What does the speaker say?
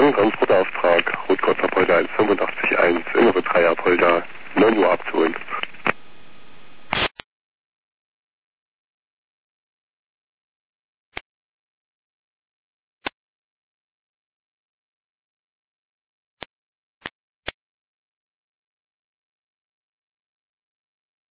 Transportauftrag, Rotgott Apolda 185.1, innere 3 Apolda, 9 Uhr abzuholen.